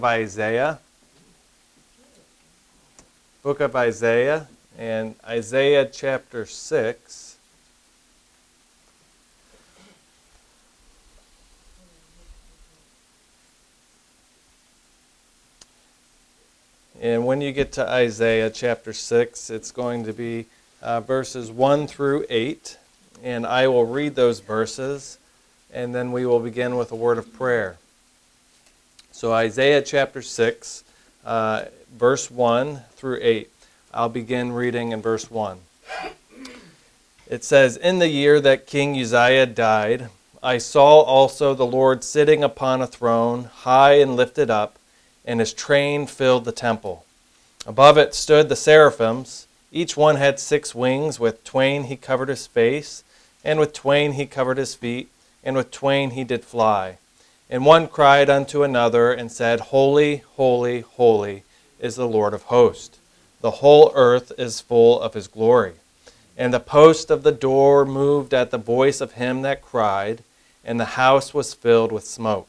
Isaiah. Book of Isaiah, and Isaiah chapter 6. And when you get to Isaiah chapter 6, it's going to be verses 1 through 8. And I will read those verses, and then we will begin with a word of prayer. So Isaiah chapter 6, verse 1 through 8. I'll begin reading in verse 1. It says, "In the year that King Uzziah died, I saw also the Lord sitting upon a throne, high and lifted up, and his train filled the temple. Above it stood the seraphims. Each one had 6 wings. With twain he covered his face, and with twain he covered his feet, and with twain he did fly. And one cried unto another, and said, Holy, holy, holy is the Lord of hosts. The whole earth is full of his glory. And the post of the door moved at the voice of him that cried, and the house was filled with smoke.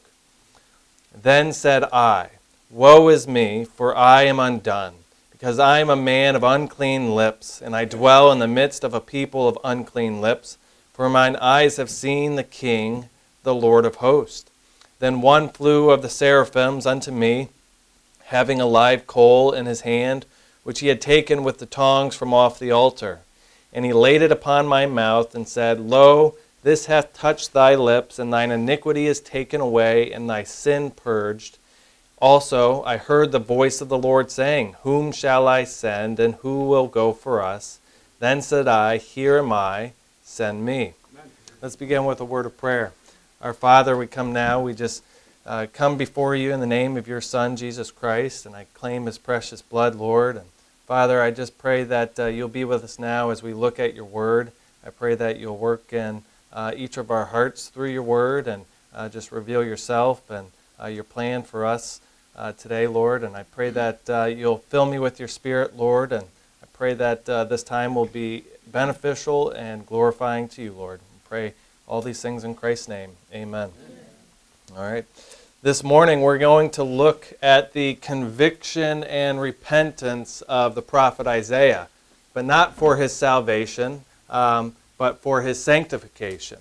Then said I, Woe is me, for I am undone, because I am a man of unclean lips, and I dwell in the midst of a people of unclean lips, for mine eyes have seen the King, the Lord of hosts. Then one flew of the seraphims unto me, having a live coal in his hand, which he had taken with the tongs from off the altar. And he laid it upon my mouth, and said, Lo, this hath touched thy lips, and thine iniquity is taken away, and thy sin purged. Also I heard the voice of the Lord saying, Whom shall I send, and who will go for us? Then said I, Here am I, send me." Amen. Let's begin with a word of prayer. Our Father, we come now, we just come before you in the name of your Son, Jesus Christ, and I claim his precious blood, Lord. And Father, I just pray that you'll be with us now as we look at your word. I pray that you'll work in each of our hearts through your word and just reveal yourself and your plan for us today, Lord. And I pray that you'll fill me with your Spirit, Lord, and I pray that this time will be beneficial and glorifying to you, Lord. I pray all these things in Christ's name. Amen. All right. This morning we're going to look at the conviction and repentance of the prophet Isaiah, but not for his salvation, but for his sanctification.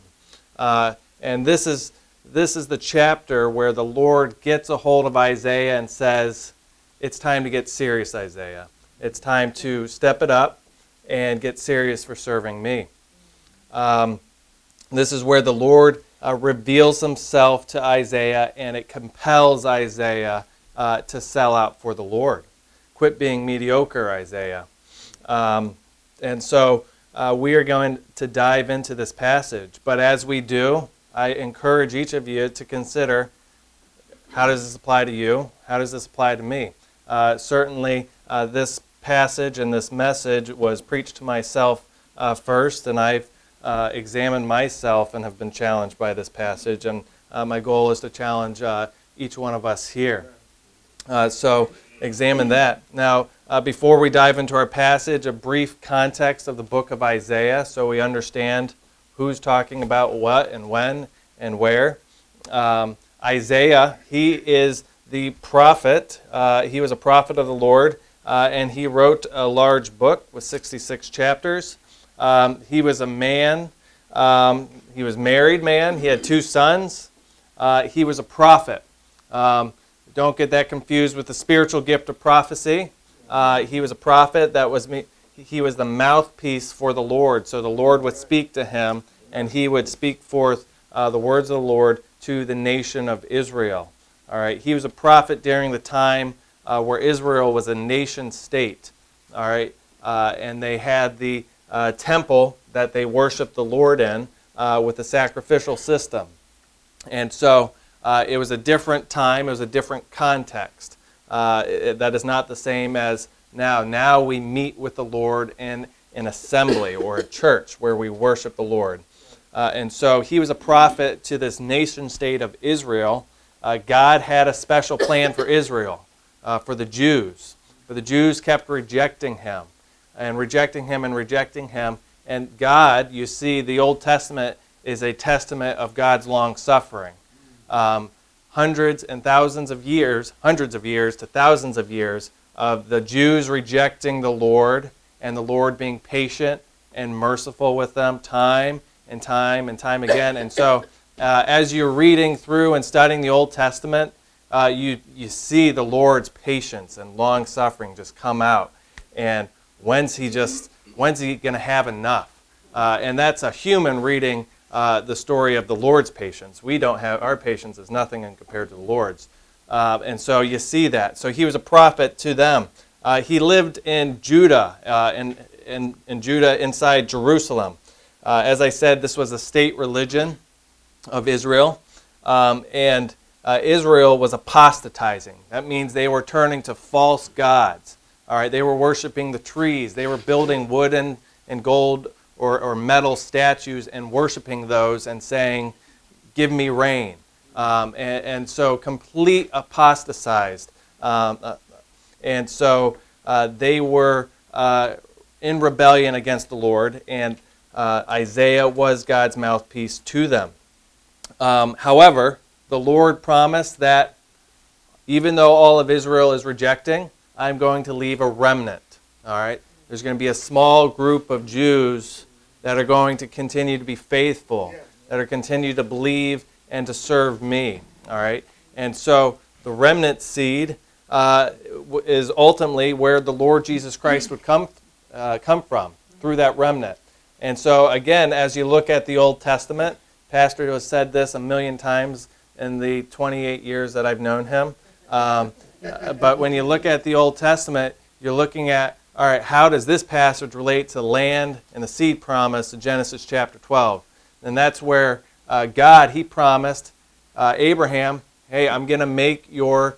And this is the chapter where the Lord gets a hold of Isaiah and says, it's time to get serious, Isaiah. It's time to step it up and get serious for serving me. This is where the Lord reveals himself to Isaiah, and it compels Isaiah to sell out for the Lord. Quit being mediocre, Isaiah. And so we are going to dive into this passage. But as we do, I encourage each of you to consider, how does this apply to you? How does this apply to me? Certainly, this passage and this message was preached to myself first, and I've examined myself and have been challenged by this passage, and my goal is to challenge each one of us here. So examine that. Now, before we dive into our passage, a brief context of the book of Isaiah so we understand who's talking about what and when and where. Isaiah, he is the prophet. He was a prophet of the Lord, and he wrote a large book with 66 chapters. He was a man. He was a married man. He had 2 sons. He was a prophet. Don't get that confused with the spiritual gift of prophecy. He was a prophet. He was the mouthpiece for the Lord. So the Lord would speak to him, and he would speak forth the words of the Lord to the nation of Israel. All right. He was a prophet during the time where Israel was a nation state. All right. And they had the temple that they worshiped the Lord in with a sacrificial system. And so it was a different time, it was a different context. That is not the same as now. Now we meet with the Lord in an assembly or a church where we worship the Lord. And so he was a prophet to this nation state of Israel. God had a special plan for Israel, for the Jews. For the Jews kept rejecting him. And rejecting him and rejecting him. And God, you see, the Old Testament is a testament of God's long suffering. hundreds and thousands of years, hundreds of years to thousands of years of the Jews rejecting the Lord and the Lord being patient and merciful with them time and time and time again. And so as you're reading through and studying the Old Testament, you see the Lord's patience and long-suffering just come out. And when's he going to have enough? And that's a human reading the story of the Lord's patience. We don't have, our patience is nothing in compared to the Lord's. And so you see that. So he was a prophet to them. He lived in Judah, in Judah inside Jerusalem. As I said, this was a state religion of Israel. And Israel was apostatizing. That means they were turning to false gods. All right, they were worshiping the trees. They were building wooden and gold or metal statues and worshiping those and saying, "Give me rain." And so complete apostatized. And so they were in rebellion against the Lord, and Isaiah was God's mouthpiece to them. However, the Lord promised that even though all of Israel is rejecting, I'm going to leave a remnant. All right? There's going to be a small group of Jews that are going to continue to be faithful, that are continue to believe and to serve me. All right? And so the remnant seed is ultimately where the Lord Jesus Christ would come from, through that remnant. And so again, as you look at the Old Testament, Pastor has said this a million times in the 28 years that I've known him. But when you look at the Old Testament, you're looking at, all right, how does this passage relate to land and the seed promise in Genesis chapter 12? And that's where God, he promised Abraham, hey, I'm going to make your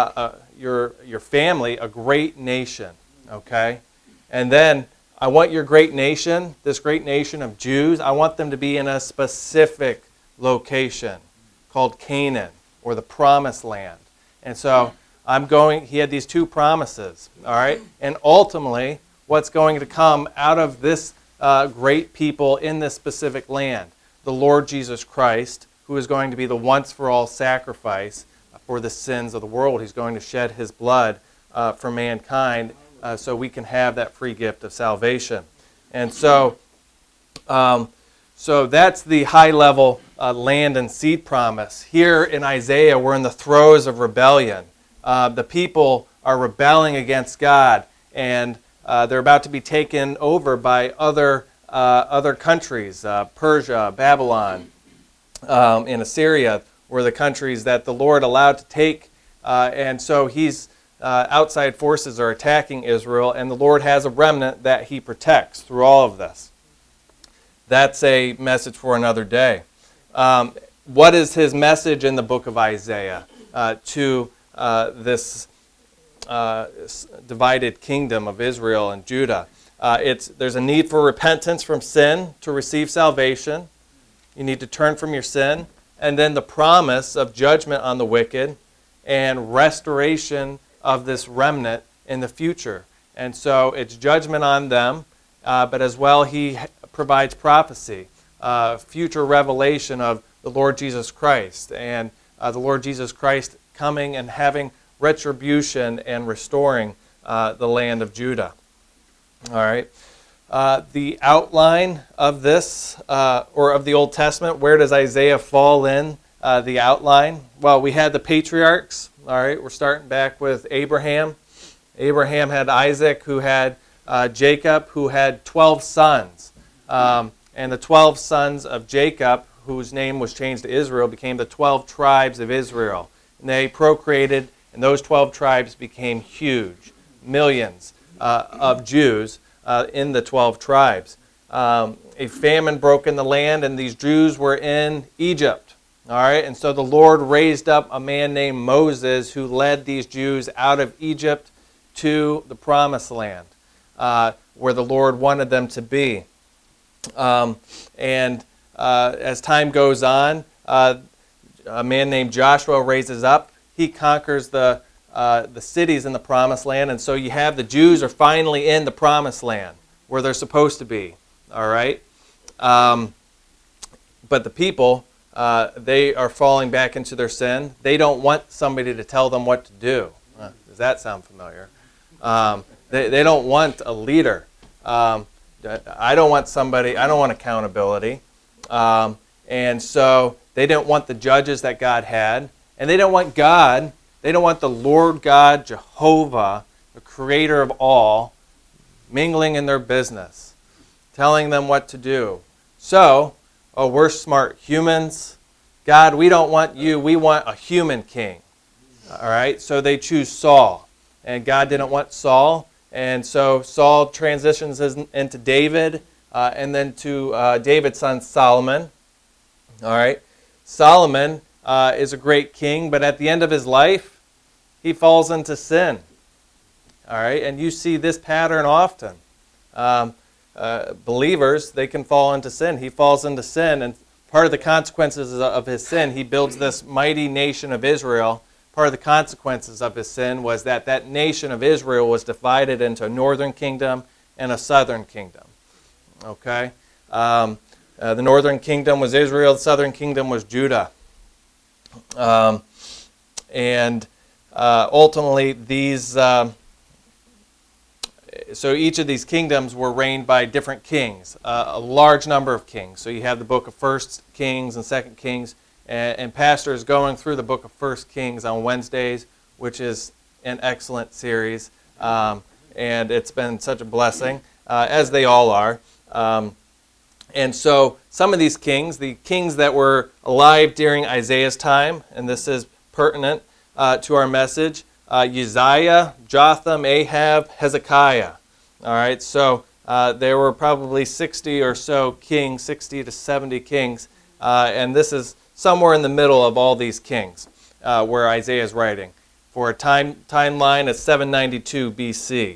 family a great nation, okay? And then I want your great nation, this great nation of Jews, I want them to be in a specific location called Canaan, or the Promised Land. And so he had these two promises, all right? And ultimately, what's going to come out of this great people in this specific land? The Lord Jesus Christ, who is going to be the once-for-all sacrifice for the sins of the world. He's going to shed his blood for mankind so we can have that free gift of salvation. And so that's the high-level land and seed promise. Here in Isaiah, we're in the throes of rebellion. The people are rebelling against God, and they're about to be taken over by other countries. Persia, Babylon, and Assyria were the countries that the Lord allowed to take. And so outside forces are attacking Israel, and the Lord has a remnant that he protects through all of this. That's a message for another day. What is his message in the book of Isaiah to this divided kingdom of Israel and Judah? There's a need for repentance from sin to receive salvation. You need to turn from your sin. And then the promise of judgment on the wicked and restoration of this remnant in the future. And so it's judgment on them, but as well he provides prophecy, future revelation of the Lord Jesus Christ, and the Lord Jesus Christ coming and having retribution and restoring the land of Judah. All right. The outline of this, or of the Old Testament, where does Isaiah fall in the outline? Well, we had the patriarchs. All right, we're starting back with Abraham. Abraham had Isaac, who had Jacob, who had 12 sons. And the 12 sons of Jacob, whose name was changed to Israel, became the 12 tribes of Israel. And they procreated, and those 12 tribes became huge, millions of Jews in the 12 tribes. A famine broke in the land, and these Jews were in Egypt. All right, and so the Lord raised up a man named Moses who led these Jews out of Egypt to the Promised Land, where the Lord wanted them to be. As time goes on, a man named Joshua raises up. He conquers the cities in the Promised Land, and so you have the Jews are finally in the Promised Land, where they're supposed to be. All right, but the people they are falling back into their sin. They don't want somebody to tell them what to do. Does that sound familiar? They don't want a leader. I don't want accountability. And so they didn't want the judges that God had. And they don't want God. They don't want the Lord God, Jehovah, the creator of all, mingling in their business, telling them what to do. So, we're smart humans. God, we don't want you. We want a human king. All right? So they choose Saul. And God didn't want Saul. And so Saul transitions into David and then to David's son Solomon. All right? Solomon is a great king, but at the end of his life, he falls into sin. All right? And you see this pattern often. Believers, they can fall into sin. He falls into sin, and part of the consequences of his sin, he builds this mighty nation of Israel. Part of the consequences of his sin was that nation of Israel was divided into a northern kingdom and a southern kingdom. Okay? The northern kingdom was Israel, the southern kingdom was Judah. Ultimately, so each of these kingdoms were reigned by different kings, a large number of kings. So you have the book of 1 Kings and 2 Kings, and pastors going through the book of 1 Kings on Wednesdays, which is an excellent series, and it's been such a blessing, as they all are. And so some of these kings, the kings that were alive during Isaiah's time, and this is pertinent to our message, Uzziah, Jotham, Ahab, Hezekiah. All right, so there were probably 60 or so kings, 60 to 70 kings, and this is somewhere in the middle of all these kings where Isaiah is writing for a timeline of 792 BC.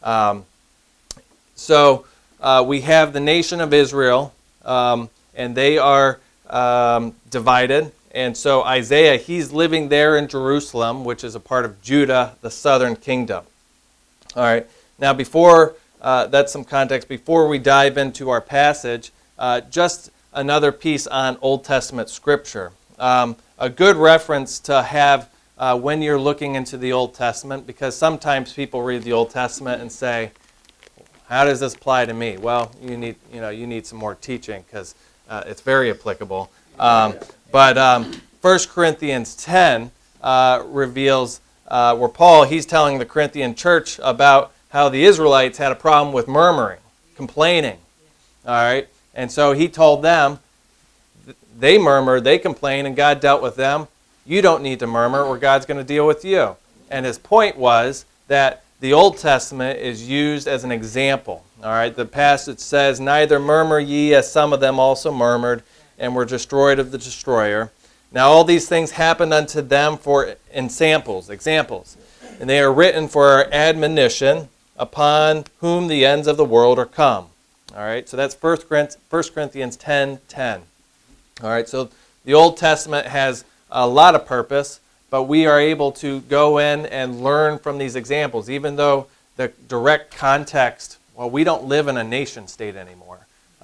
So we have the nation of Israel, and they are divided. And so Isaiah, he's living there in Jerusalem, which is a part of Judah, the southern kingdom. All right. Now, that's some context. Before we dive into our passage, just another piece on Old Testament scripture. A good reference to have when you're looking into the Old Testament, because sometimes people read the Old Testament and say, how does this apply to me? Well, you need some more teaching because it's very applicable. But 1 Corinthians 10 reveals where Paul, he's telling the Corinthian church about how the Israelites had a problem with murmuring, complaining. All right? And so he told them, they murmured, they complained, and God dealt with them. You don't need to murmur or God's going to deal with you. And his point was that the Old Testament is used as an example. All right? The passage says, neither murmur ye as some of them also murmured, and were destroyed of the destroyer. Now all these things happened unto them for examples, and they are written for our admonition, upon whom the ends of the world are come. All right, so that's 1 Corinthians 10:10. All right, so the Old Testament has a lot of purpose, but we are able to go in and learn from these examples, even though the direct context, well, we don't live in a nation state anymore.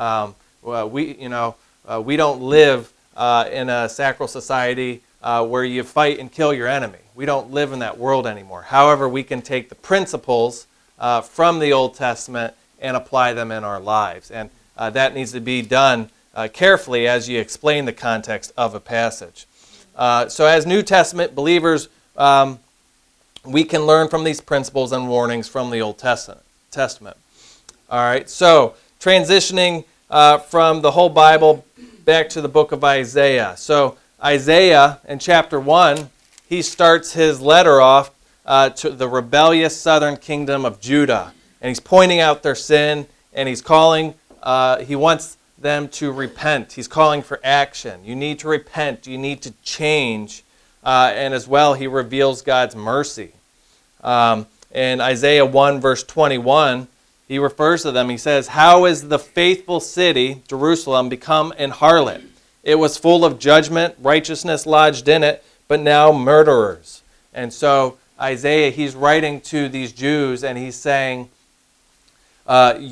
We don't live in a sacral society where you fight and kill your enemy. We don't live in that world anymore. However, we can take the principles from the Old Testament and apply them in our lives. And that needs to be done carefully as you explain the context of a passage. So as New Testament believers, we can learn from these principles and warnings from the Old Testament. All right, so transitioning from the whole Bible back to the book of Isaiah. So Isaiah, in chapter 1, he starts his letter off to the rebellious southern kingdom of Judah. And he's pointing out their sin, and he's calling, he wants them to repent. He's calling for action. You need to repent. You need to change. And as well, he reveals God's mercy. In Isaiah 1, verse 21, he refers to them. He says, how is the faithful city, Jerusalem, become an harlot? It was full of judgment, righteousness lodged in it, but now murderers. And so Isaiah, he's writing to these Jews, and he's saying,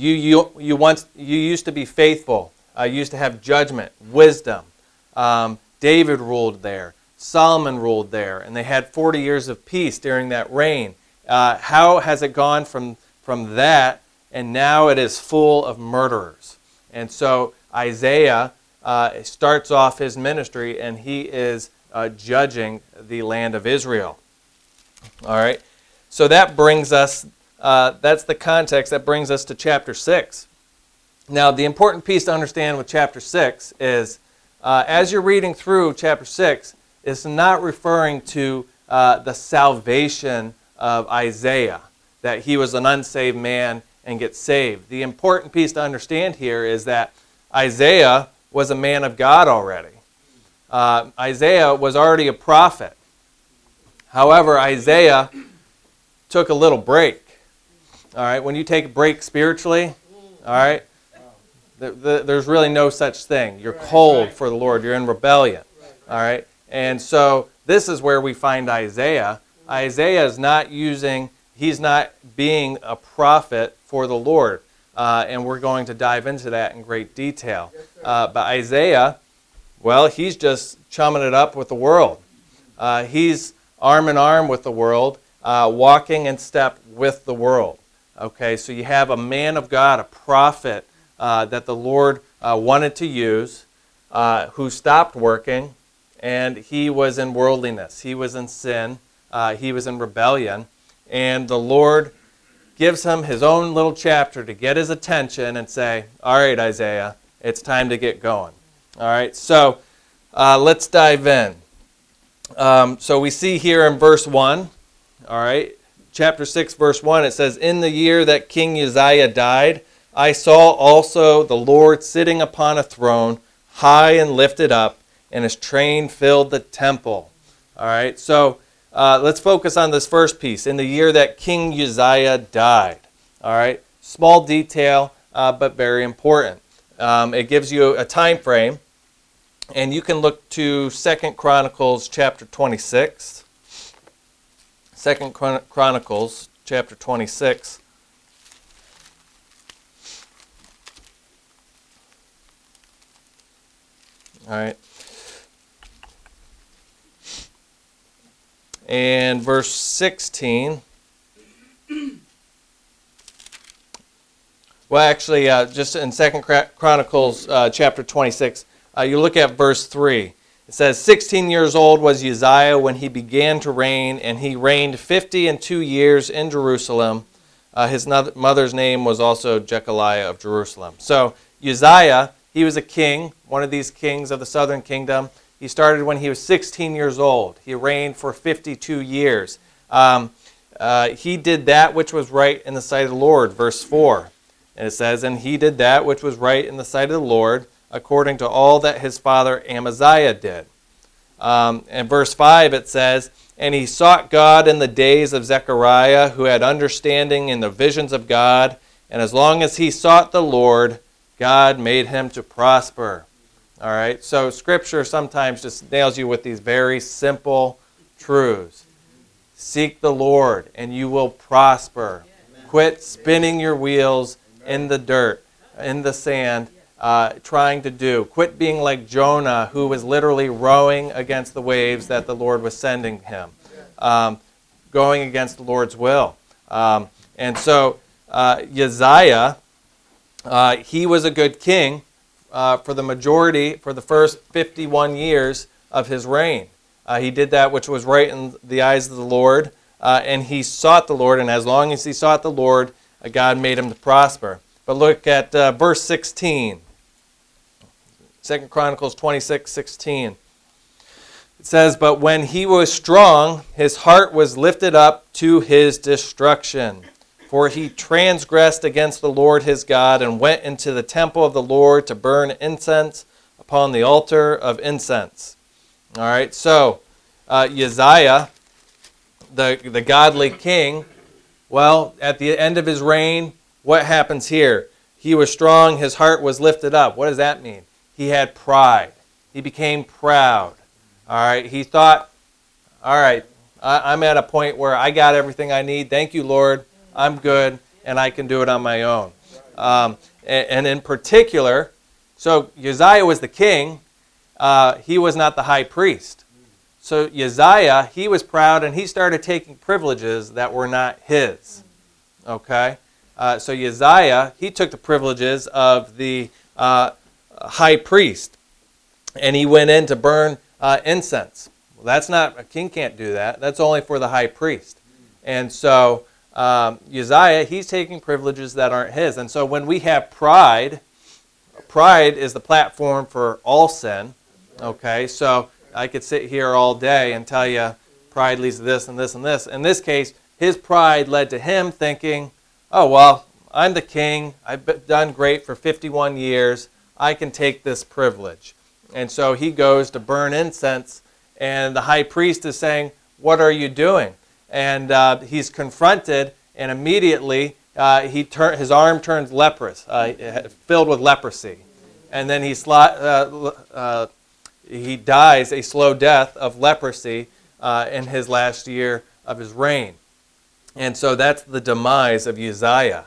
you used to be faithful. You used to have judgment, wisdom. David ruled there. Solomon ruled there. And they had 40 years of peace during that reign. How has it gone from that, and now it is full of murderers? And so Isaiah starts off his ministry, and he is judging the land of Israel. All right? So that brings us, that's the context, that brings us to chapter 6. Now, the important piece to understand with chapter 6 is, as you're reading through chapter 6, it's not referring to the salvation of Isaiah, that he was an unsaved man and gets saved. The important piece to understand here is that Isaiah was a man of God already. Isaiah was already a prophet. However, Isaiah took a little break. All right, when you take a break spiritually, all right, there's really no such thing. You're cold for the Lord. You're in rebellion. All right, and so this is where we find Isaiah. Isaiah is not he's not being a prophet for the Lord. And we're going to dive into that in great detail. But Isaiah, well, he's just chumming it up with the world. He's arm in arm with the world, walking in step with the world. Okay, so you have a man of God, a prophet that the Lord wanted to use, who stopped working, and he was in worldliness. He was in sin. He was in rebellion. And the Lord gives him his own little chapter to get his attention and say, all right, Isaiah, it's time to get going. All right, so let's dive in. So we see here in verse 1, all right, chapter 6, verse 1, it says, in the year that King Uzziah died, I saw also the Lord sitting upon a throne, high and lifted up, and his train filled the temple. All right, so let's focus on this first piece. In the year that King Uzziah died. All right, small detail, but very important. It gives you a time frame, and you can look to 2 Chronicles chapter 26. 2 Chronicles chapter 26. All right. And verse 16. Well, actually, just in 2 Chronicles chapter 26, you look at verse 3. It says, 16 years old was Uzziah when he began to reign, and he reigned 52 years in Jerusalem. His mother's name was also Jechaliah of Jerusalem. So Uzziah, he was a king, one of these kings of the southern kingdom. He started when he was 16 years old. He reigned for 52 years. He did that which was right in the sight of the Lord, verse 4. And it says, and he did that which was right in the sight of the Lord, according to all that his father Amaziah did. In verse 5 it says, and he sought God in the days of Zechariah, who had understanding in the visions of God, and as long as he sought the Lord, God made him to prosper. All right, so Scripture sometimes just nails you with these very simple truths. Seek the Lord, and you will prosper. Amen. Quit spinning your wheels in the dirt, in the sand, trying to do. Quit being like Jonah, who was literally rowing against the waves that the Lord was sending him, going against the Lord's will. And so Uzziah, he was a good king for the first 51 years of his reign. He did that which was right in the eyes of the Lord, and he sought the Lord, and as long as he sought the Lord, God made him to prosper. But look at verse 16. 2 Chronicles 26:16. It says, but when he was strong, his heart was lifted up to his destruction. For he transgressed against the Lord his God and went into the temple of the Lord to burn incense upon the altar of incense. All right, so Uzziah, the godly king, well, at the end of his reign, what happens here? He was strong, his heart was lifted up. What does that mean? He had pride. He became proud. All right, he thought, all right, I'm at a point where I got everything I need. Thank you, Lord. I'm good, and I can do it on my own. And in particular, so Uzziah was the king, he was not the high priest. So Uzziah, he was proud, and he started taking privileges that were not his. Okay? So Uzziah, he took the privileges of the high priest, and he went in to burn incense. Well, that's not, a king can't do that. That's only for the high priest. And so Uzziah, he's taking privileges that aren't his. And so when we have pride, pride is the platform for all sin. Okay, so I could sit here all day and tell you pride leads to this and this and this. In this case, his pride led to him thinking, oh, well, I'm the king. I've done great for 51 years. I can take this privilege. And so he goes to burn incense, and the high priest is saying, what are you doing? And he's confronted, and immediately his arm turns leprous, filled with leprosy. And then he dies a slow death of leprosy in his last year of his reign. And so that's the demise of Uzziah.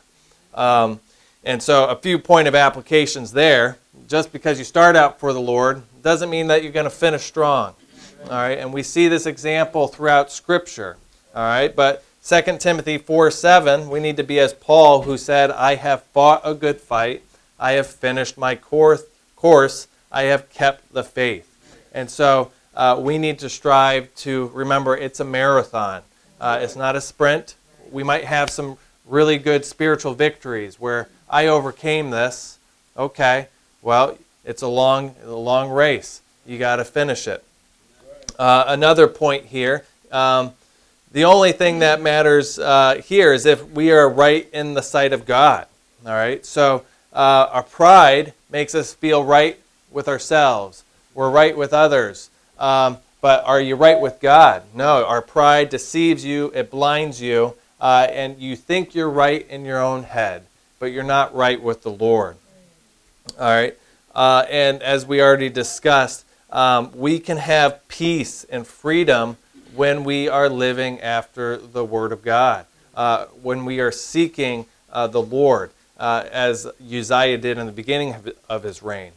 And so a few point of applications there. Just because you start out for the Lord doesn't mean that you're going to finish strong. All right, and we see this example throughout Scripture. All right, but 2 Timothy 4:7, we need to be as Paul, who said, I have fought a good fight. I have finished my course. I have kept the faith. And so we need to strive to remember it's a marathon. It's not a sprint. We might have some really good spiritual victories where I overcame this. Okay, well, it's a long race. You got to finish it. Another point here, the only thing that matters here is if we are right in the sight of God. All right, so our pride makes us feel right with ourselves. We're right with others. But are you right with God? No, our pride deceives you, it blinds you, and you think you're right in your own head, but you're not right with the Lord. All right, and as we already discussed, we can have peace and freedom when we are living after the Word of God, when we are seeking the Lord, as Uzziah did in the beginning of his reign.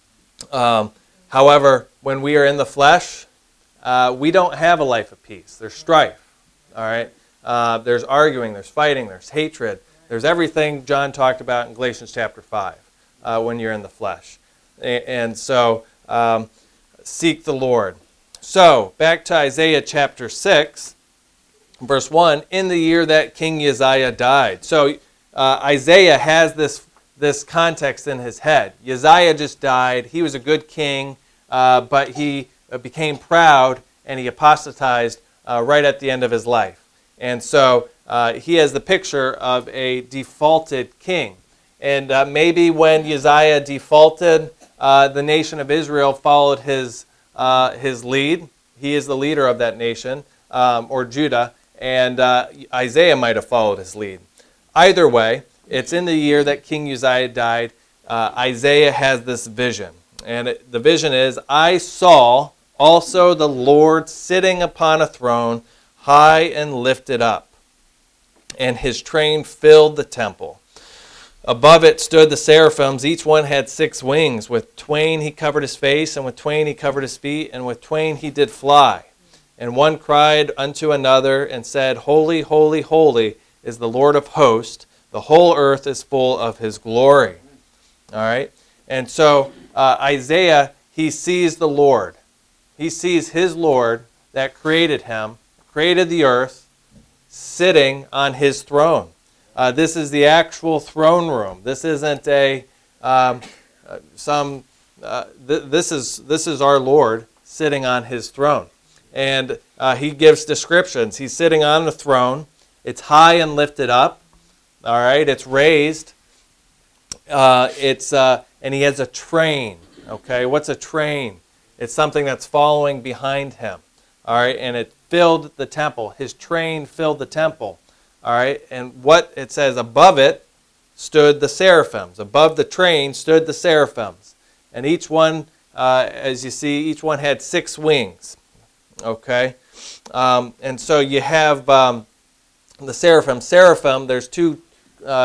However, when we are in the flesh, we don't have a life of peace. There's strife, all right? There's arguing, there's fighting, there's hatred. There's everything John talked about in Galatians chapter 5 when you're in the flesh. And so seek the Lord. So, back to Isaiah chapter 6, verse 1, in the year that King Uzziah died. So Isaiah has this context in his head. Uzziah just died. He was a good king, but he became proud and he apostatized right at the end of his life. And so he has the picture of a defaulted king. And maybe when Uzziah defaulted, the nation of Israel followed his lead. He is the leader of that nation, or Judah, and Isaiah might have followed his lead. Either way, it's in the year that King Uzziah died. Isaiah has this vision. And the vision is, I saw also the Lord sitting upon a throne, high and lifted up, and his train filled the temple. Above it stood the seraphims. Each one had 6 wings. With twain he covered his face, and with twain he covered his feet, and with twain he did fly. And one cried unto another and said, Holy, holy, holy is the Lord of hosts. The whole earth is full of his glory. All right? And so Isaiah, he sees the Lord. He sees his Lord that created him, created the earth, sitting on his throne. This is the actual throne room. This isn't this is our Lord sitting on his throne. And he gives descriptions. He's sitting on the throne. It's high and lifted up. All right, it's raised. And he has a train. Okay, what's a train? It's something that's following behind him. All right, and it filled the temple. His train filled the temple. All right, and what it says, above it stood the seraphims. Above the train stood the seraphims. And each one, as you see, each one had 6 wings. Okay, and so you have the seraphim. Seraphim, there's 2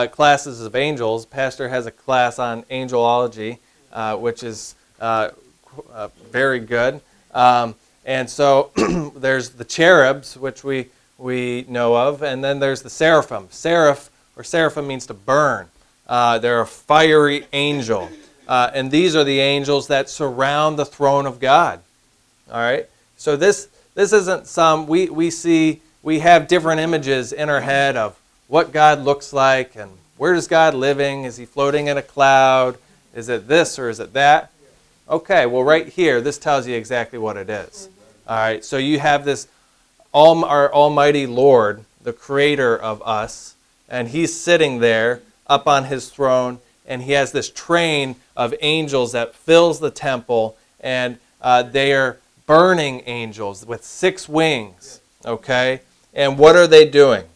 classes of angels. Pastor has a class on angelology, which is very good. And so there's the cherubs, which we know of, and then there's the seraphim. Seraph or seraphim means to burn. They're a fiery angel. And these are the angels that surround the throne of God. All right? So this isn't some, we have different images in our head of what God looks like and where is God living? Is he floating in a cloud? Is it this or is it that? Okay, well right here, this tells you exactly what it is. All right, so you have this, our almighty Lord, the creator of us, and he's sitting there up on his throne, and he has this train of angels that fills the temple, and they are burning angels with 6 wings, okay? And what are they doing?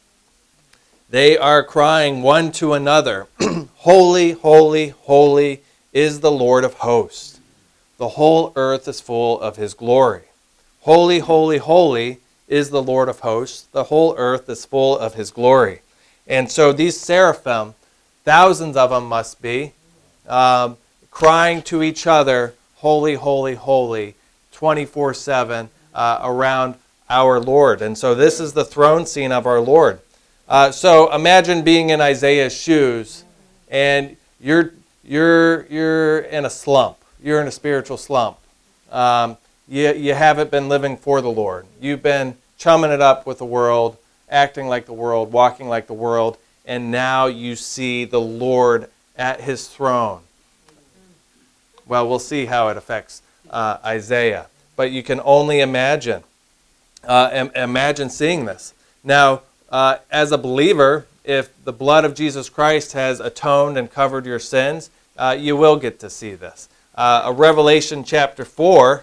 They are crying one to another, Holy, holy, holy is the Lord of hosts. The whole earth is full of his glory. Holy, holy, holy is the Lord of hosts. The whole earth is full of his glory. And so these seraphim, thousands of them must be, crying to each other, Holy, holy, holy, 24/7 around our Lord. And so this is the throne scene of our Lord. So imagine being in Isaiah's shoes, and you're in a slump. You're in a spiritual slump. You haven't been living for the Lord. You've been chumming it up with the world, acting like the world, walking like the world, and now you see the Lord at his throne. Well, we'll see how it affects Isaiah. But you can only imagine. Imagine seeing this. Now, as a believer, if the blood of Jesus Christ has atoned and covered your sins, you will get to see this. Revelation chapter 4,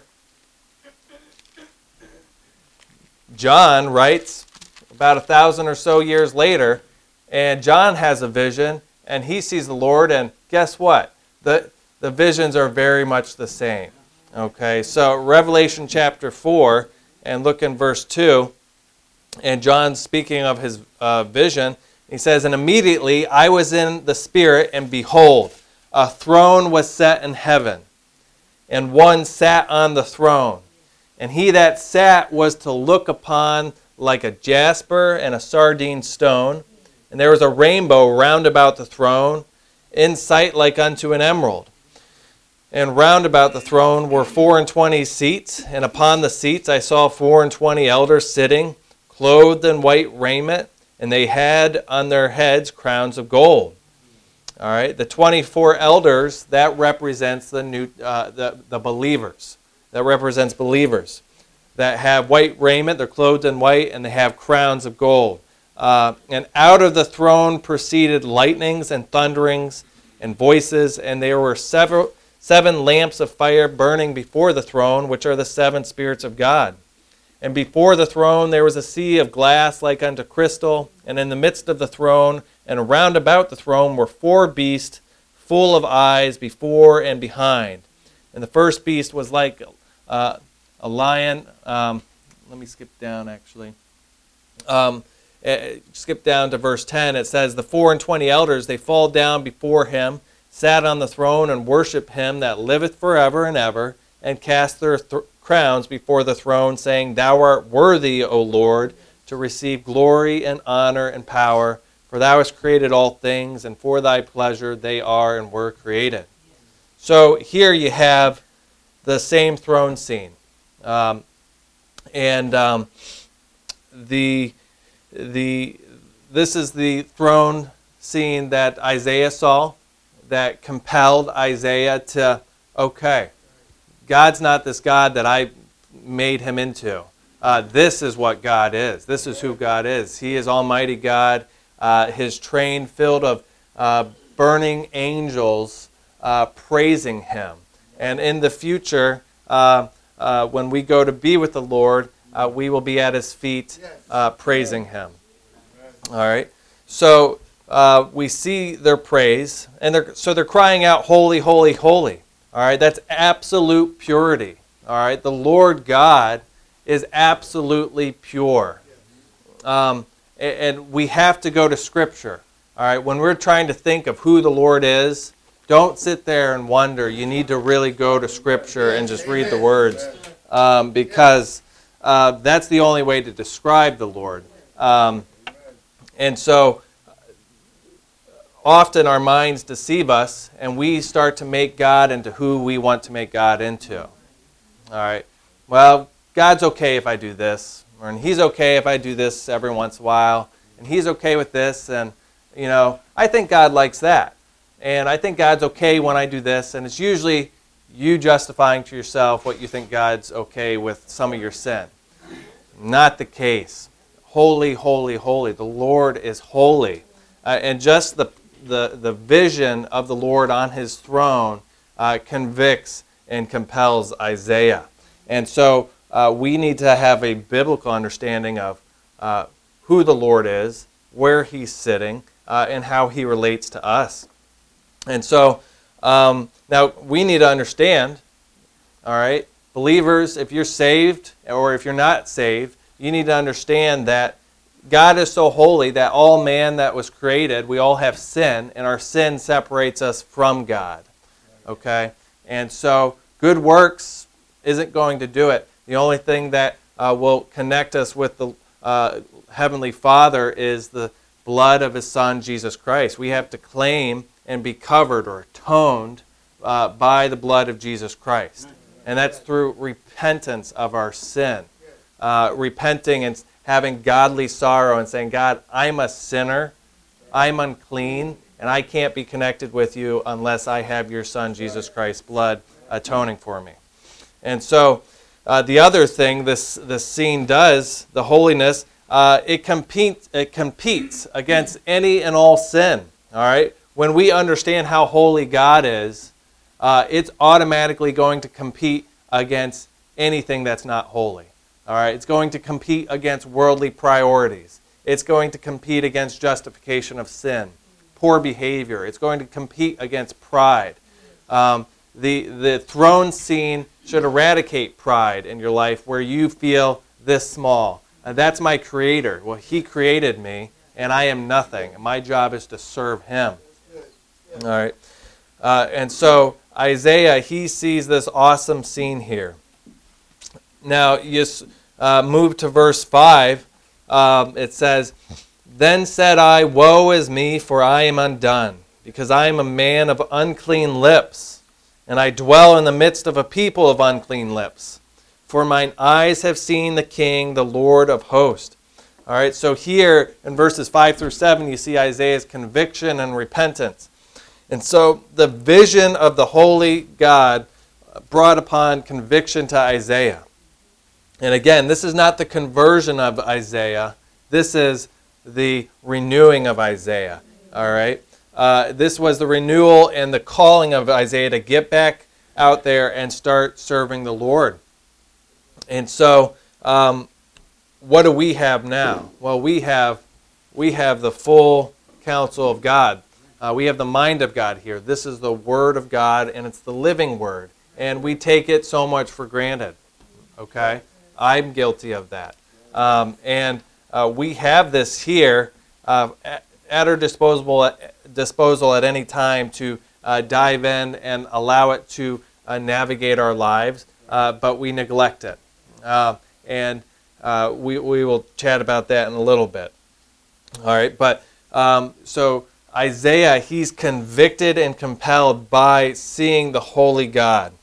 John writes about 1,000 or so years later, and John has a vision, and he sees the Lord, and guess what? The visions are very much the same. Okay, so Revelation chapter 4, and look in verse 2, and John's speaking of his vision. He says, And immediately I was in the Spirit, and behold, a throne was set in heaven, and one sat on the throne. And he that sat was to look upon like a jasper and a sardine stone. And there was a rainbow round about the throne, in sight like unto an emerald. And round about the throne were 24 seats, and upon the seats I saw 24 elders sitting, clothed in white raiment, and they had on their heads crowns of gold. All right, the 24 elders, that represents the believers. That represents believers that have white raiment, they're clothed in white, and they have crowns of gold. And out of the throne proceeded lightnings and thunderings and voices, and there were 7 lamps of fire burning before the throne, which are the 7 spirits of God. And before the throne there was a sea of glass like unto crystal, and in the midst of the throne and around about the throne were 4 beasts full of eyes before and behind. And the first beast was like a lion. Let me skip down actually. Skip down to verse 10. It says, The 24 elders, they fall down before him, sat on the throne, and worship him that liveth forever and ever, and cast their crowns before the throne, saying, Thou art worthy, O Lord, to receive glory and honor and power, for thou hast created all things, and for thy pleasure they are and were created. So here you have the same throne scene. This is the throne scene that Isaiah saw, that compelled Isaiah to, okay, God's not this God that I made him into. This is what God is. This is who God is. He is Almighty God. His train filled of burning angels praising him. And in the future, when we go to be with the Lord, we will be at his feet praising him. All right. So we see their praise, and they're crying out, Holy, holy, holy. All right. That's absolute purity. All right. The Lord God is absolutely pure. And we have to go to Scripture. All right. When we're trying to think of who the Lord is, Don't sit there and wonder. You need to really go to Scripture and just read the words, because that's the only way to describe the Lord. And so often our minds deceive us, and we start to make God into who we want to make God into. All right. Well, God's okay if I do this, or He's okay if I do this every once in a while, and He's okay with this, and I think God likes that, and I think God's okay when I do this, and it's usually you justifying to yourself what you think God's okay with some of your sin. Not the case. Holy, holy, holy. The Lord is holy, and just the vision of the Lord on His throne convicts and compels Isaiah. And so we need to have a biblical understanding of who the Lord is, where He's sitting, and how He relates to us. And so now we need to understand, all right, believers, if you're saved or if you're not saved, you need to understand that God is so holy that all man that was created, we all have sin, and our sin separates us from God. Okay? And so good works isn't going to do it. The only thing that will connect us with the Heavenly Father is the blood of His Son, Jesus Christ. We have to claim and be covered or atoned by the blood of Jesus Christ. And that's through repentance of our sin. Repenting and having godly sorrow and saying, God, I'm a sinner, I'm unclean, and I can't be connected with you unless I have your Son, Jesus Christ's blood atoning for me. And so the other thing this scene does, the holiness, it competes against any and all sin. All right? When we understand how holy God is, it's automatically going to compete against anything that's not holy. All right? It's going to compete against worldly priorities. It's going to compete against justification of sin, poor behavior. It's going to compete against pride. The throne scene should eradicate pride in your life where you feel this small. That's my Creator. Well, He created me, and I am nothing. My job is to serve Him. All right. And so Isaiah, he sees this awesome scene here. Now, you move to verse 5. It says, Then said I, Woe is me, for I am undone, because I am a man of unclean lips, and I dwell in the midst of a people of unclean lips. For mine eyes have seen the King, the Lord of hosts. All right, so here in verses 5 through 7, you see Isaiah's conviction and repentance. And so the vision of the holy God brought upon conviction to Isaiah. And again, this is not the conversion of Isaiah. This is the renewing of Isaiah. All right? This was the renewal and the calling of Isaiah to get back out there and start serving the Lord. And so, what do we have now? Well, we have the full counsel of God. We have the mind of God here. This is the Word of God, and it's the living Word. And we take it so much for granted. Okay? I'm guilty of that. And we have this here at our disposal at any time to dive in and allow it to navigate our lives, but we neglect it. And we will chat about that in a little bit. All right, but so Isaiah, he's convicted and compelled by seeing the holy God.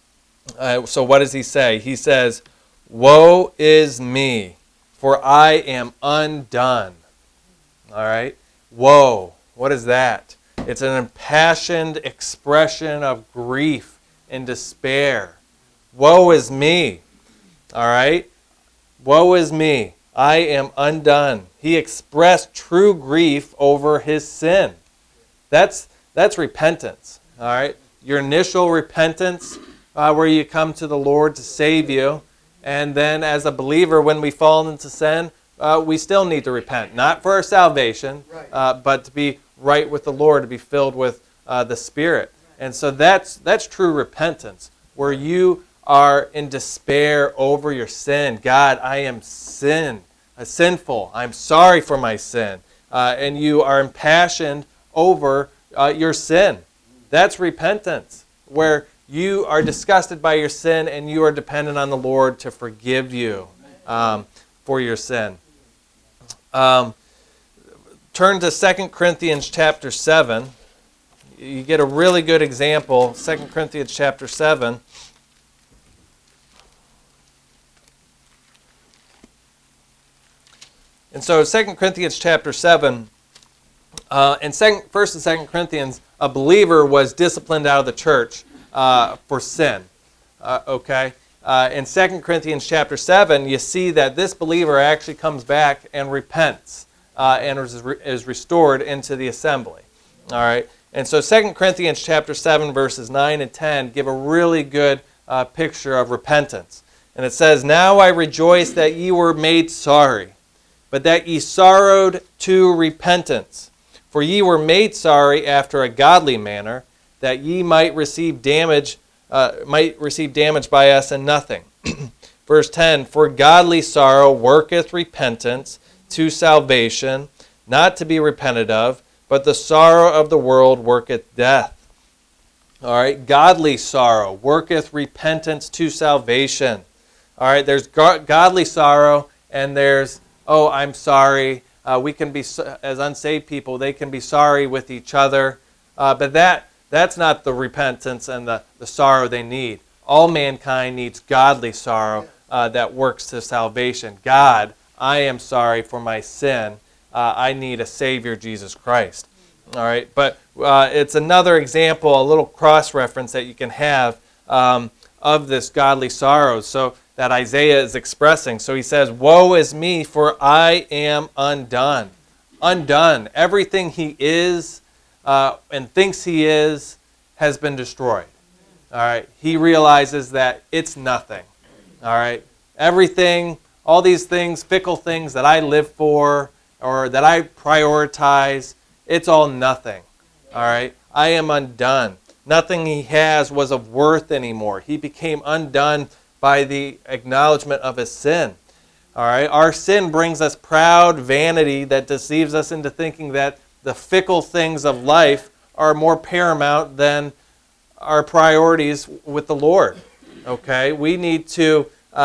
So what does he say? He says, Woe is me, for I am undone. All right? Woe. What is that? It's an impassioned expression of grief and despair. Woe is me. All right? Woe is me. I am undone. He expressed true grief over his sin. That's repentance. All right? Your initial repentance, where you come to the Lord to save you, and then as a believer, when we fall into sin, we still need to repent. Not for our salvation, but to be right with the Lord, to be filled with the Spirit. And so that's true repentance, where you are in despair over your sin. God, I am sinful. I'm sorry for my sin. And you are impassioned over your sin. That's repentance, where you are disgusted by your sin and you are dependent on the Lord to forgive you for your sin. Turn to 2 Corinthians chapter 7. You get a really good example, 2 Corinthians chapter 7. And so 2 Corinthians chapter 7, in 1st and 2nd Corinthians, a believer was disciplined out of the church for sin. In 2 Corinthians chapter 7, you see that this believer actually comes back and repents and is restored into the assembly. All right. And so 2 Corinthians chapter 7, verses 9 and 10 give a really good picture of repentance. And it says, "Now I rejoice that ye were made sorry, but that ye sorrowed to repentance. For ye were made sorry after a godly manner, that ye might receive damage by us and nothing." Verse 10, "For godly sorrow worketh repentance to salvation, not to be repented of, but the sorrow of the world worketh death." All right, godly sorrow worketh repentance to salvation. All right, there's godly sorrow, and there's, "Oh, I'm sorry." We can be, as unsaved people, they can be sorry with each other, but that's not the repentance and the sorrow they need. All mankind needs godly sorrow that works to salvation. God, I am sorry for my sin. I need a Savior, Jesus Christ. All right, but it's another example, a little cross-reference that you can have of this godly sorrow so that Isaiah is expressing. So he says, "Woe is me, for I am undone." Undone. Everything he is and thinks he is has been destroyed. All right, he realizes that it's nothing. All right, everything, all these things, fickle things that I live for or that I prioritize, it's all nothing. All right, I am undone. Nothing he has was of worth anymore. He became undone by the acknowledgement of his sin. All right, our sin brings us proud vanity that deceives us into thinking that the fickle things of life are more paramount than our priorities with the Lord. Okay, we need to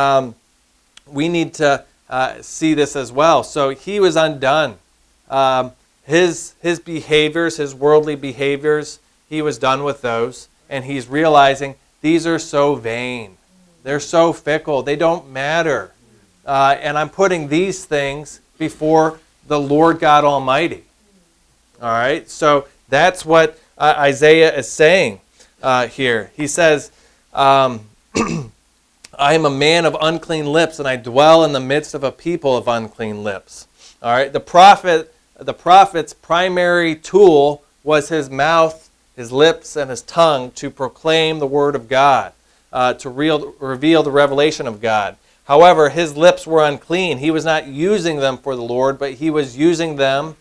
see this as well. So he was undone. His behaviors, his worldly behaviors, he was done with those, and he's realizing these are so vain. They're so fickle. They don't matter. And I'm putting these things before the Lord God Almighty. All right? So that's what Isaiah is saying here. He says, "I am a man of unclean lips, and I dwell in the midst of a people of unclean lips." All right? The prophet's primary tool was his mouth, his lips, and his tongue to proclaim the word of God. To reveal the revelation of God. However, his lips were unclean. He was not using them for the Lord, but he was using them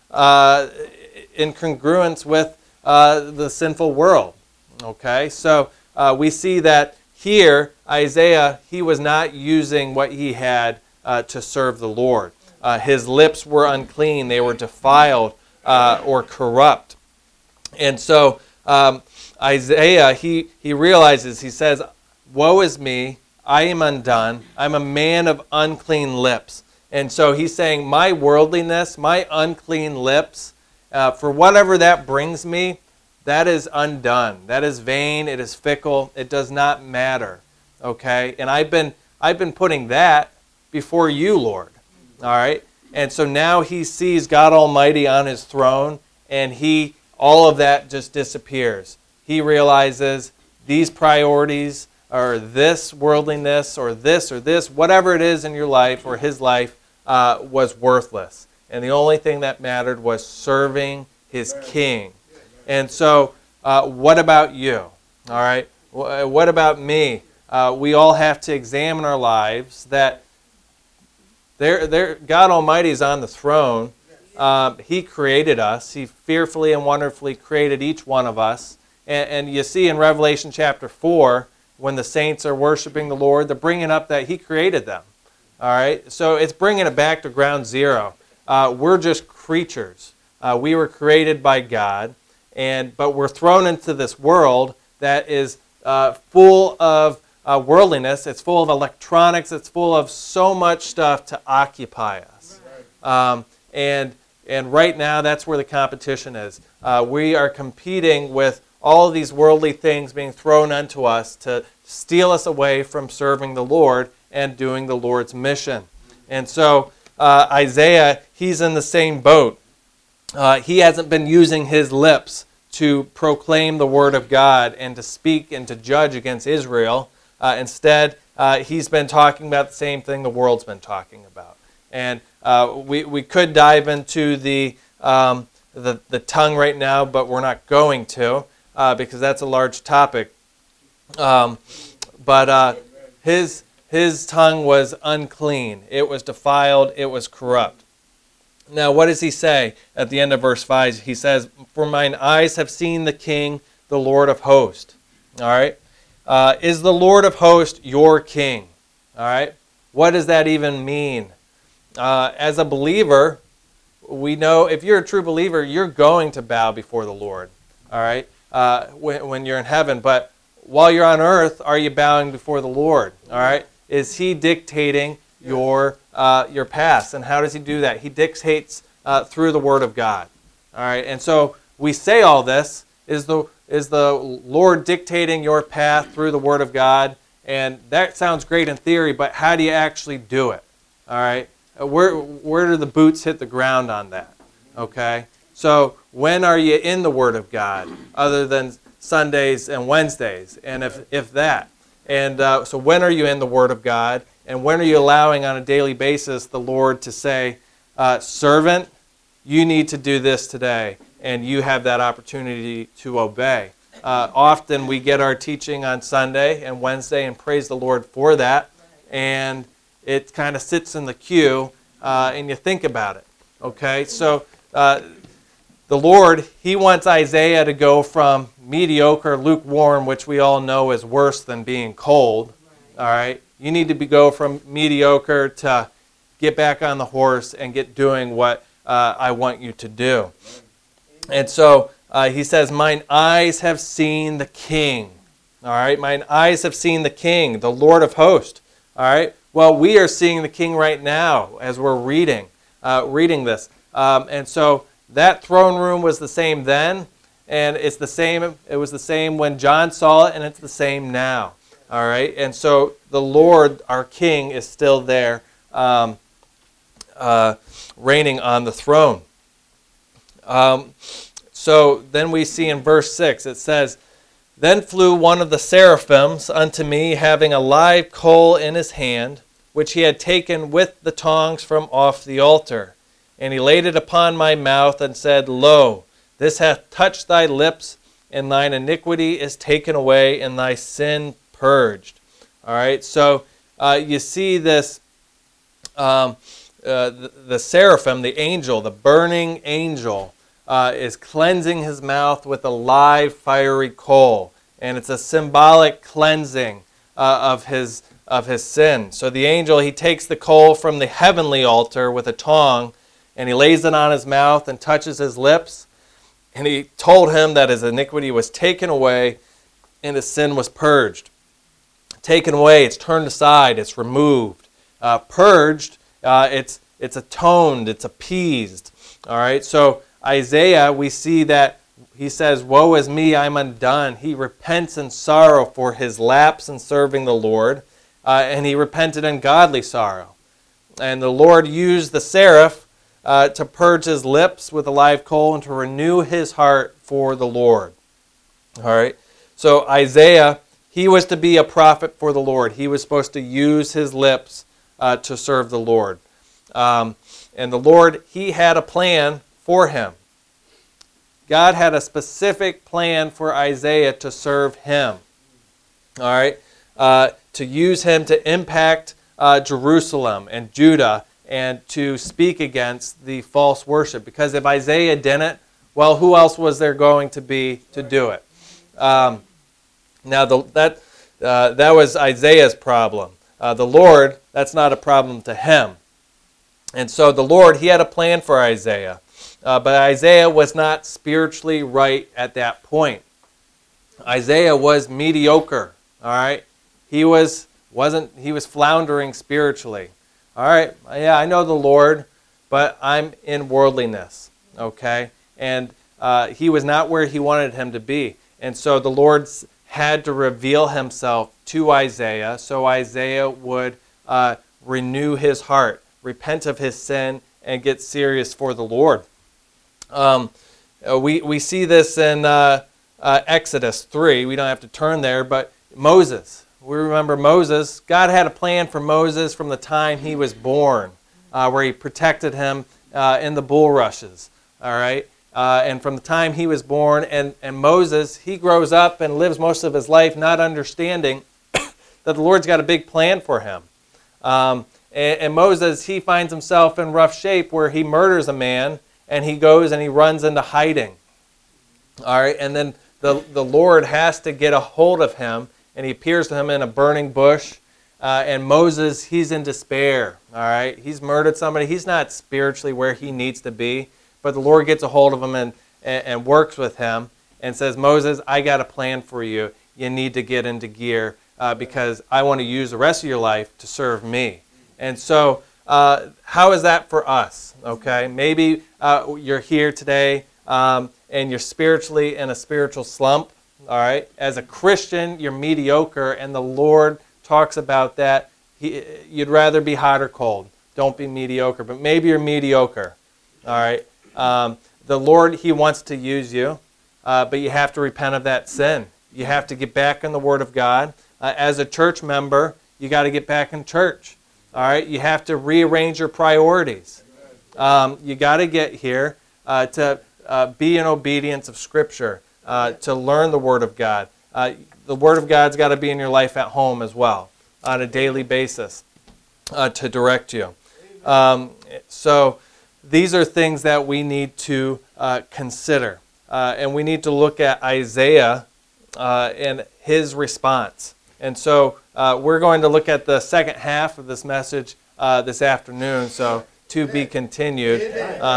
in congruence with the sinful world. Okay, so we see that here, Isaiah, he was not using what he had to serve the Lord. His lips were unclean. They were defiled or corrupt. And so Isaiah, he realizes, he says, "Woe is me, I am undone. I'm a man of unclean lips." And so he's saying, my worldliness, my unclean lips, for whatever that brings me, that is undone. That is vain. It is fickle. It does not matter. Okay? And I've been putting that before you, Lord. All right? And so now he sees God Almighty on his throne, and all of that just disappears. He realizes these priorities or this worldliness or this, whatever it is in your life or his life was worthless. And the only thing that mattered was serving his king. And so what about you? All right? What about me? We all have to examine our lives that God Almighty is on the throne. He created us. He fearfully and wonderfully created each one of us. And you see in Revelation chapter 4, when the saints are worshiping the Lord, they're bringing up that he created them. All right? So it's bringing it back to ground zero. We're just creatures. We were created by God. but we're thrown into this world that is full of worldliness. It's full of electronics. It's full of so much stuff to occupy us. And right now, that's where the competition is. We are competing with all of these worldly things being thrown unto us to steal us away from serving the Lord and doing the Lord's mission. And so Isaiah, he's in the same boat. He hasn't been using his lips to proclaim the word of God and to speak and to judge against Israel. Instead, he's been talking about the same thing the world's been talking about. And we could dive into the tongue right now, but we're not going to because that's a large topic. But his tongue was unclean. It was defiled. It was corrupt. Now, what does he say at the end of verse 5? He says, "For mine eyes have seen the King, the Lord of hosts." All right? Is the Lord of hosts your King? All right? What does that even mean? As a believer, we know if you're a true believer, you're going to bow before the Lord. All right? When you're in heaven. But while you're on earth, are you bowing before the Lord? All right? Is he dictating your path? And how does he do that? He dictates through the Word of God. All right? And so we say all this. Is the Lord dictating your path through the Word of God? And that sounds great in theory, but how do you actually do it? All right? Where do the boots hit the ground on that? Okay? So when are you in the Word of God other than Sundays and Wednesdays, and if that? And so when are you in the Word of God? And when are you allowing on a daily basis the Lord to say, servant, you need to do this today, and you have that opportunity to obey. Often we get our teaching on Sunday and Wednesday, and praise the Lord for that, and it kind of sits in the queue, and you think about it. Okay, so the Lord, he wants Isaiah to go from mediocre, lukewarm, which we all know is worse than being cold. All right, you need to go from mediocre to get back on the horse and get doing what I want you to do. And so he says, mine eyes have seen the King. All right, mine eyes have seen the King, the Lord of hosts. All right, well, we are seeing the King right now as we're reading this. And so that throne room was the same then, and it's the same. It was the same when John saw it, and it's the same now. All right, and so the Lord, our King, is still there, reigning on the throne. So then we see in verse 6, it says, "Then flew one of the seraphims unto me, having a live coal in his hand, which he had taken with the tongs from off the altar. And he laid it upon my mouth, and said, Lo, this hath touched thy lips, and thine iniquity is taken away, and thy sin purged." All right, so you see this, the seraphim, the angel, the burning angel, is cleansing his mouth with a live fiery coal. And it's a symbolic cleansing of his sin. So the angel, he takes the coal from the heavenly altar with a tong, and he lays it on his mouth and touches his lips. And he told him that his iniquity was taken away and his sin was purged. Taken away, it's turned aside, it's removed. Purged, it's atoned, it's appeased. All right, so Isaiah, we see that he says, "Woe is me, I'm undone." He repents in sorrow for his lapse in serving the Lord, and he repented in godly sorrow. And the Lord used the seraph to purge his lips with a live coal and to renew his heart for the Lord. All right, so Isaiah, he was to be a prophet for the Lord. He was supposed to use his lips to serve the Lord. And the Lord, he had a plan for him. God had a specific plan for Isaiah to serve him. All right, to use him to impact Jerusalem and Judah and to speak against the false worship. Because if Isaiah didn't, well, who else was there going to be to do it? Now, that was Isaiah's problem. The Lord, that's not a problem to him. And so the Lord, he had a plan for Isaiah. But Isaiah was not spiritually right at that point. Isaiah was mediocre. All right, he was floundering spiritually. All right, yeah, I know the Lord, but I'm in worldliness. Okay, and he was not where he wanted him to be, and so the Lord had to reveal himself to Isaiah, so Isaiah would renew his heart, repent of his sin, and get serious for the Lord. We see this in Exodus 3. We don't have to turn there, but Moses. We remember Moses. God had a plan for Moses from the time he was born, where he protected him in the bulrushes. All right? And from the time he was born, and Moses, he grows up and lives most of his life not understanding that the Lord's got a big plan for him. And Moses, he finds himself in rough shape where he murders a man, and he goes and he runs into hiding. All right, and then the Lord has to get a hold of him, and he appears to him in a burning bush. And Moses, he's in despair. All right, he's murdered somebody. He's not spiritually where he needs to be, but the Lord gets a hold of him and works with him and says, Moses, I got a plan for you. You need to get into gear because I want to use the rest of your life to serve me. And so how is that for us? Okay, maybe you're here today and you're spiritually in a spiritual slump. All right, as a Christian, you're mediocre, and the Lord talks about that. You'd rather be hot or cold. Don't be mediocre, but maybe you're mediocre. All right, the Lord, He wants to use you, but you have to repent of that sin. You have to get back in the Word of God. As a church member, you got to get back in church. All right, you have to rearrange your priorities. You got to get here to be in obedience of Scripture, to learn the Word of God. The Word of God's got to be in your life at home as well, on a daily basis, to direct you. So these are things that we need to consider, and we need to look at Isaiah and his response. And so we're going to look at the second half of this message this afternoon, so to be continued.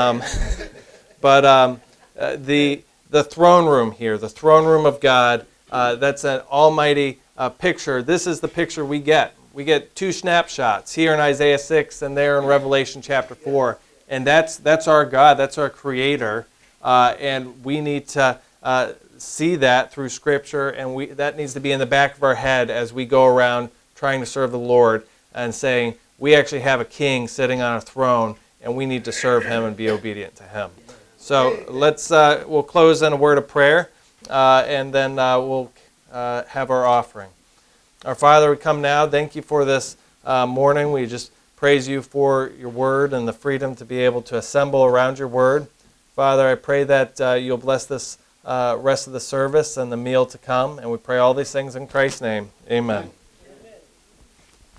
But the throne room here, the throne room of God, that's an almighty picture. This is the picture we get. We get two snapshots here in Isaiah 6 and there in Revelation chapter 4. And that's our God, that's our Creator. And we need to see that through Scripture, and that needs to be in the back of our head as we go around trying to serve the Lord and saying, we actually have a king sitting on a throne, and we need to serve him and be obedient to him. So we'll close in a word of prayer, and then we'll have our offering. Our Father, we come now. Thank you for this morning. We just praise you for your word and the freedom to be able to assemble around your word. Father, I pray that you'll bless this rest of the service and the meal to come, and we pray all these things in Christ's name. Amen.